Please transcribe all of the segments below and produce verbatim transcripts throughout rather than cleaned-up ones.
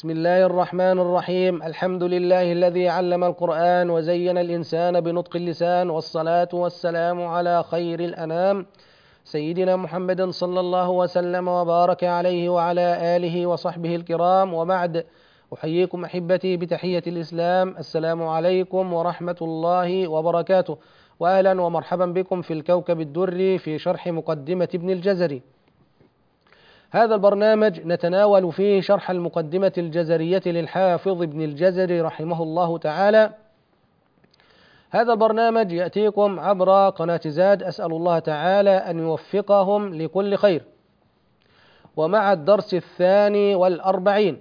بسم الله الرحمن الرحيم. الحمد لله الذي علم القرآن وزين الإنسان بنطق اللسان، والصلاة والسلام على خير الأنام سيدنا محمد صلى الله وسلم وبارك عليه وعلى آله وصحبه الكرام، وبعد. أحييكم أحبتي بتحية الإسلام، السلام عليكم ورحمة الله وبركاته، وأهلا ومرحبا بكم في الكوكب الدري في شرح مقدمة ابن الجزري. هذا البرنامج نتناول فيه شرح المقدمة الجزرية للحافظ ابن الجزري رحمه الله تعالى. هذا البرنامج يأتيكم عبر قناة زاد، أسأل الله تعالى أن يوفقهم لكل خير. ومع الدرس الثاني والأربعين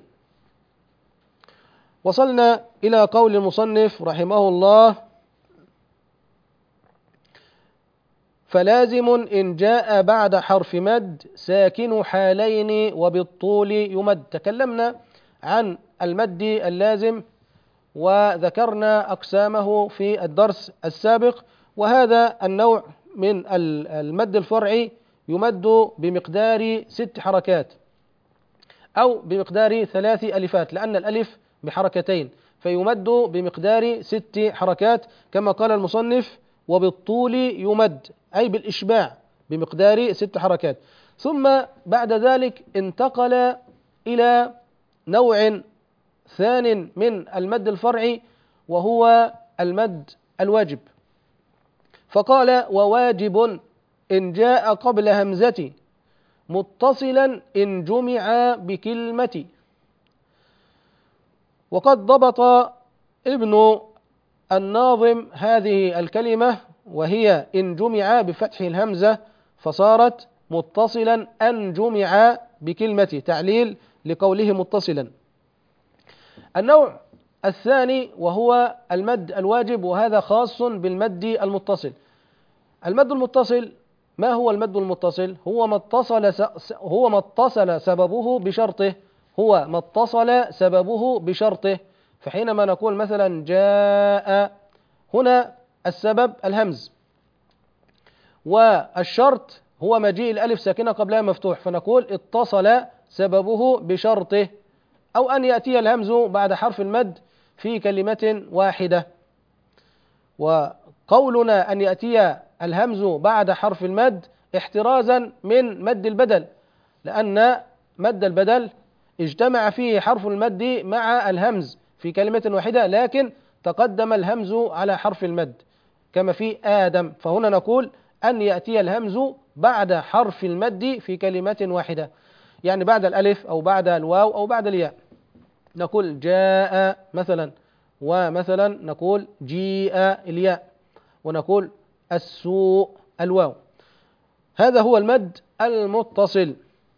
وصلنا إلى قول المصنف رحمه الله: فلازم إن جاء بعد حرف مد ساكن حالين وبالطول يمد. تكلمنا عن المد اللازم وذكرنا أقسامه في الدرس السابق، وهذا النوع من المد الفرعي يمد بمقدار ست حركات أو بمقدار ثلاث ألفات، لأن الألف بحركتين، فيمد بمقدار ست حركات كما قال المصنف: وبالطول يمد، أي بالإشباع بمقدار ست حركات. ثم بعد ذلك انتقل إلى نوع ثان من المد الفرعي، وهو المد الواجب، فقال: وواجب إن جاء قبل همزة متصلا إن جمع بكلمة. وقد ضبط ابن الناظم هذه الكلمة، وهي إن جمع بفتح الهمزة فصارت متصلا أن جمع بكلمة، تعليل لقوله متصلا. النوع الثاني وهو المد الواجب، وهذا خاص بالمد المتصل. المد المتصل، ما هو المد المتصل؟ هو ما اتصل هو ما اتصل سببه بشرطه هو ما اتصل سببه بشرطه فحينما نقول مثلا جاء، هنا السبب الهمز، والشرط هو مجيء الألف ساكنة قبلها مفتوح، فنقول اتصل سببه بشرطه، أو أن يأتي الهمز بعد حرف المد في كلمة واحدة. وقولنا أن يأتي الهمز بعد حرف المد احترازا من مد البدل، لأن مد البدل اجتمع فيه حرف المد مع الهمز في كلمة واحدة، لكن تقدم الهمز على حرف المد كما في آدم، فهنا نقول أن يأتي الهمز بعد حرف المد في كلمة واحدة، يعني بعد الألف أو بعد الواو أو بعد الياء. نقول جاء مثلا، ومثلا نقول جيء الياء، ونقول السوء الواو. هذا هو المد المتصل.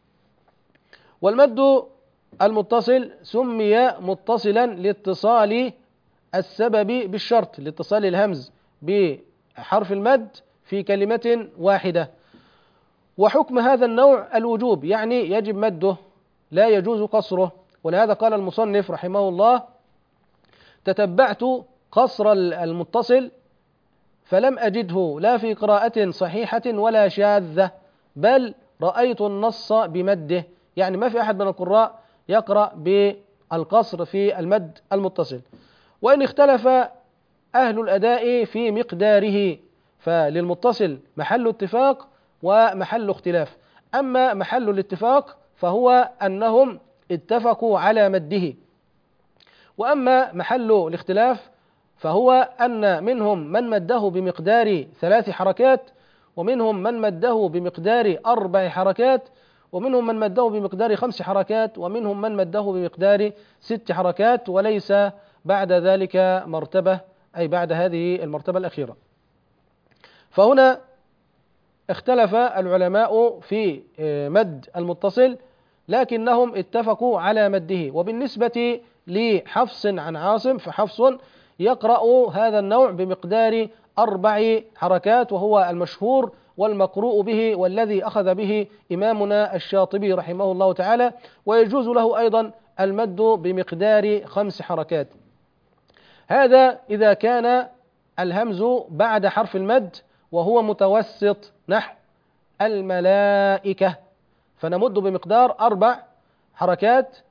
والمد المتصل سمي متصلا لاتصال السبب بالشرط، لاتصال الهمز بحرف المد في كلمة واحدة. وحكم هذا النوع الوجوب، يعني يجب مده لا يجوز قصره. ولهذا قال المصنف رحمه الله: تتبعت قصر المتصل فلم أجده لا في قراءة صحيحة ولا شاذة، بل رأيت النص بمده، يعني ما في أحد من القراء يقرأ بالقصر في المد المتصل. وإن اختلف أهل الأداء في مقداره، فللمتصل محل اتفاق ومحل اختلاف. أما محل الاتفاق فهو أنهم اتفقوا على مده، وأما محل الاختلاف فهو أن منهم من مده بمقدار ثلاث حركات، ومنهم من مده بمقدار أربع حركات، ومنهم من مده بمقدار خمس حركات، ومنهم من مده بمقدار ست حركات، وليس بعد ذلك مرتبة، أي بعد هذه المرتبة الأخيرة. فهنا اختلف العلماء في مد المتصل، لكنهم اتفقوا على مده. وبالنسبة لحفص عن عاصم، فحفص يقرأ هذا النوع بمقدار أربع حركات، وهو المشهور والمقروء به والذي أخذ به إمامنا الشاطبي رحمه الله تعالى. ويجوز له أيضا المد بمقدار خمس حركات. هذا إذا كان الهمز بعد حرف المد وهو متوسط، نحو الملائكة، فنمد بمقدار أربع حركات.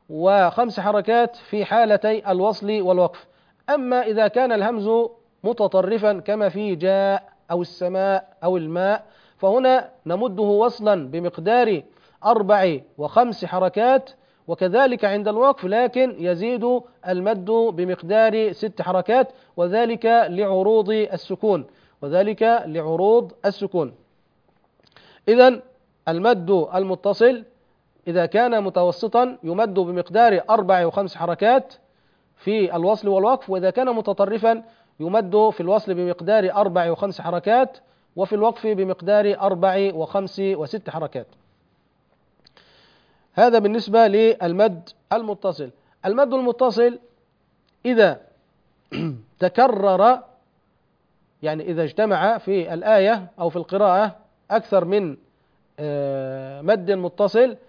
وخمس حركات في حالتي الوصل والوقف. أما إذا كان الهمز متطرفا كما في جاء أو السماء أو الماء، فهنا نمده وصلا بمقدار أربع وخمس حركات، وكذلك عند الوقف، لكن يزيد المد بمقدار ست حركات، وذلك لعروض السكون وذلك لعروض السكون. إذن المد المتصل إذا كان متوسطا يمد بمقدار أربع وخمس حركات في الوصل والوقف، وإذا كان متطرفا يمد في الوصل بمقدار أربع وخمس حركات، وفي الوقف بمقدار أربع وخمس وست حركات. هذا بالنسبة للمد المتصل. المد المتصل إذا تكرر، يعني إذا اجتمع في الآية أو في القراءة أكثر من مد متصل،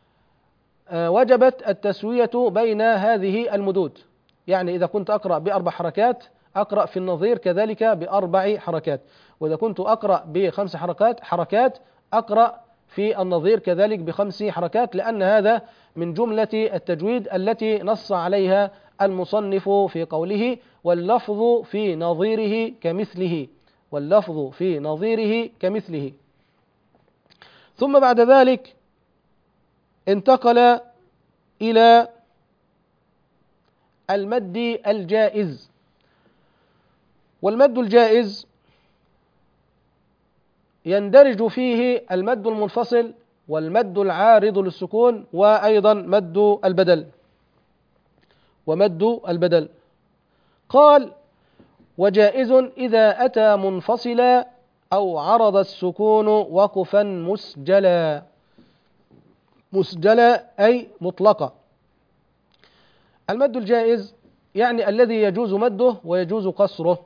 وجبت التسوية بين هذه المدود. يعني إذا كنت أقرأ بأربع حركات أقرأ في النظير كذلك بأربع حركات، وإذا كنت أقرأ بخمس حركات حركات أقرأ في النظير كذلك بخمس حركات، لأن هذا من جملة التجويد التي نص عليها المصنف في قوله واللفظ في نظيره كمثله، واللفظ في نظيره كمثله. ثم بعد ذلك انتقل إلى المد الجائز. والمد الجائز يندرج فيه المد المنفصل والمد العارض للسكون، وأيضا مد البدل ومد البدل. قال وجائز إذا أتى منفصلا أو عرض السكون وقفا مسجلا. مسجلا أي مطلقة. المد الجائز يعني الذي يجوز مده ويجوز قصره،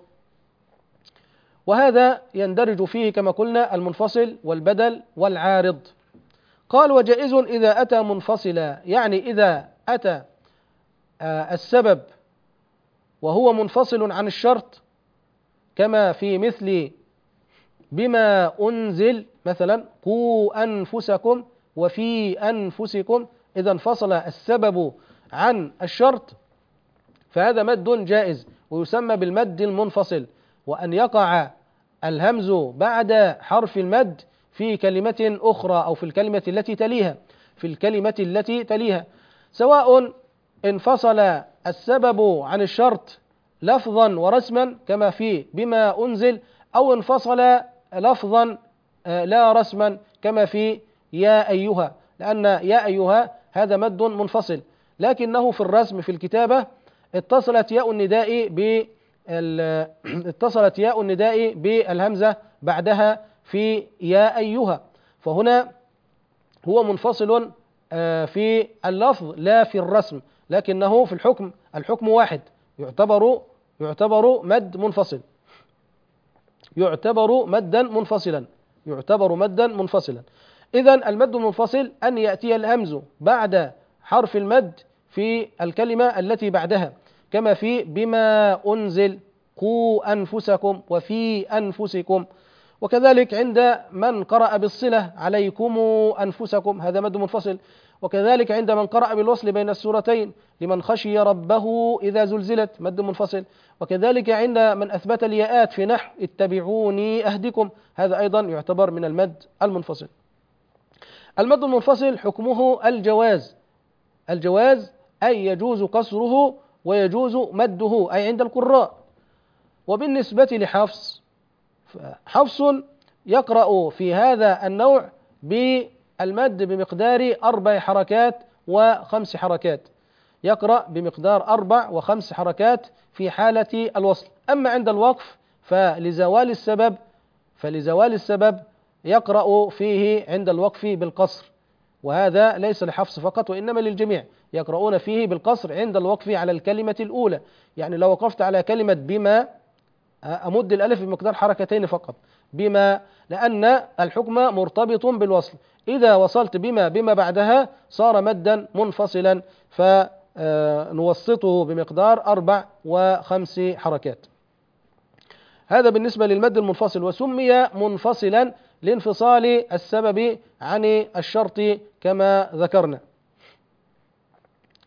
وهذا يندرج فيه كما قلنا المنفصل والبدل والعارض. قال وجائز إذا أتى منفصلا، يعني إذا أتى السبب وهو منفصل عن الشرط، كما في مثل بما أنزل مثلا قوا أنفسكم وفي أنفسكم، إذا انفصل السبب عن الشرط فهذا مد جائز ويسمى بالمد المنفصل. وأن يقع الهمز بعد حرف المد في كلمة أخرى أو في الكلمة التي تليها في الكلمة التي تليها سواء انفصل السبب عن الشرط لفظا ورسما كما في بما أنزل، أو انفصل لفظا لا رسما كما في يا أيها، لأن يا أيها هذا مد منفصل، لكنه في الرسم في الكتابة اتصلت ياء النداء ب اتصلت ياء النداء بالهمزة بعدها في يا أيها، فهنا هو منفصل في اللفظ لا في الرسم، لكنه في الحكم الحكم واحد، يعتبر يعتبر مد منفصل يعتبر مدا منفصلا يعتبر مدا منفصلا. إذن المد المنفصل أن يأتي الهمز بعد حرف المد في الكلمة التي بعدها، كما في بما أنزل قوا أنفسكم وفي أنفسكم. وكذلك عند من قرأ بالصلة عليكم أنفسكم، هذا مد منفصل. وكذلك عند من قرأ بالوصل بين السورتين لمن خشي ربه إذا زلزلت، مد منفصل. وكذلك عند من أثبت الياءات في نحو اتبعوني أهدكم، هذا أيضا يعتبر من المد المنفصل. المد المنفصل حكمه الجواز الجواز أي يجوز قصره ويجوز مده، أي عند القراء. وبالنسبة لحفص، حفص يقرأ في هذا النوع بالمد بمقدار أربع حركات وخمس حركات، يقرأ بمقدار أربع وخمس حركات في حالة الوصل. أما عند الوقف فلزوال السبب فلزوال السبب يقرأ فيه عند الوقف بالقصر، وهذا ليس لحفص فقط وإنما للجميع، يقرؤون فيه بالقصر عند الوقف على الكلمة الأولى. يعني لو وقفت على كلمة بما أمد الألف بمقدار حركتين فقط بما، لأن الحكم مرتبط بالوصل، إذا وصلت بما بما بعدها صار مدا منفصلا فنوسطه بمقدار أربع وخمس حركات. هذا بالنسبة للمد المنفصل، وسمي منفصلا لانفصال السبب عن الشرط كما ذكرنا.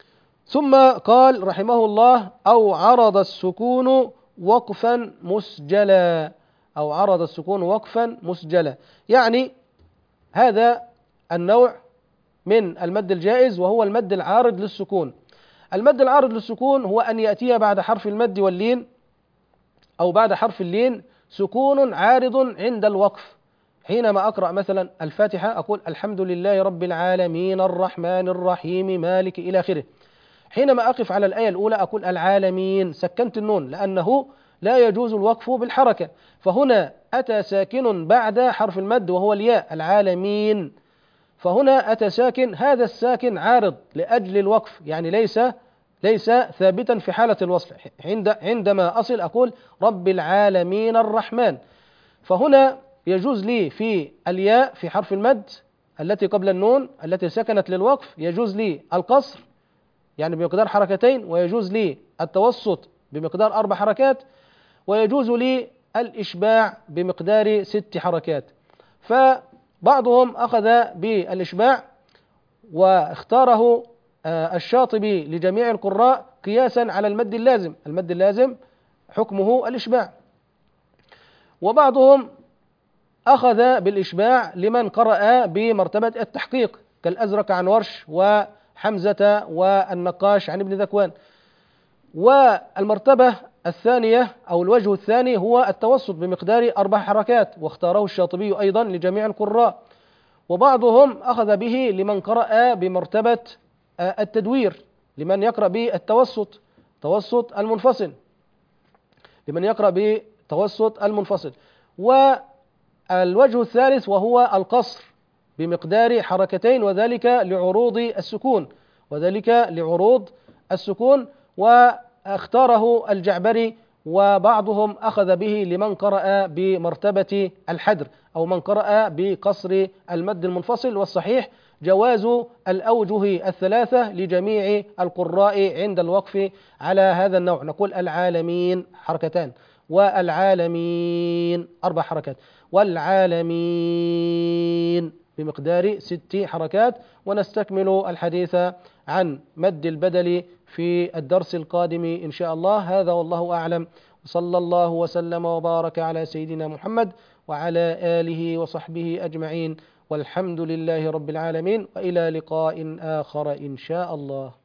ثم قال رحمه الله: أو عرض السكون وقفا مسجلا، أو عرض السكون وقفا مسجلا، يعني هذا النوع من المد الجائز وهو المد العارض للسكون. المد العارض للسكون هو أن يأتي بعد حرف المد واللين أو بعد حرف اللين سكون عارض عند الوقف. حينما أقرأ مثلا الفاتحة أقول الحمد لله رب العالمين الرحمن الرحيم مالك إلى آخره. حينما أقف على الآية الأولى أقول العالمين، سكنت النون لأنه لا يجوز الوقف بالحركة، فهنا أتى ساكن بعد حرف المد وهو الياء، العالمين، فهنا أتى ساكن، هذا الساكن عارض لأجل الوقف، يعني ليس ليس ثابتا في حالة الوصل. عند عندما أصل أقول رب العالمين الرحمن، فهنا يجوز لي في الياء في حرف المد التي قبل النون التي سكنت للوقف، يجوز لي القصر يعني بمقدار حركتين، ويجوز لي التوسط بمقدار أربع حركات، ويجوز لي الإشباع بمقدار ست حركات. فبعضهم أخذ بالإشباع واختاره الشاطبي لجميع القراء قياسا على المد اللازم، المد اللازم حكمه الإشباع. وبعضهم أخذ بالإشباع لمن قرأ بمرتبة التحقيق كالأزرق عن ورش وحمزة والنقاش عن ابن ذكوان. والمرتبة الثانية أو الوجه الثاني هو التوسط بمقدار أربع حركات، واختاره الشاطبي أيضا لجميع القراء. وبعضهم أخذ به لمن قرأ بمرتبة التدوير، لمن يقرأ بالتوسط توسط المنفصل، لمن يقرأ بتوسط المنفصل. والوجه الثالث وهو القصر بمقدار حركتين، وذلك لعروض السكون وذلك لعروض السكون واختاره الجعبري. وبعضهم أخذ به لمن قرأ بمرتبة الحدر أو من قرأ بقصر المد المنفصل. والصحيح جواز الأوجه الثلاثة لجميع القراء عند الوقف على هذا النوع. نقول العالمين حركتان، والعالمين أربع حركات، والعالمين بمقدار ست حركات. ونستكمل الحديث عن مد البدل في الدرس القادم إن شاء الله. هذا والله أعلم، وصلى الله وسلم وبارك على سيدنا محمد وعلى آله وصحبه أجمعين، والحمد لله رب العالمين، وإلى لقاء آخر إن شاء الله.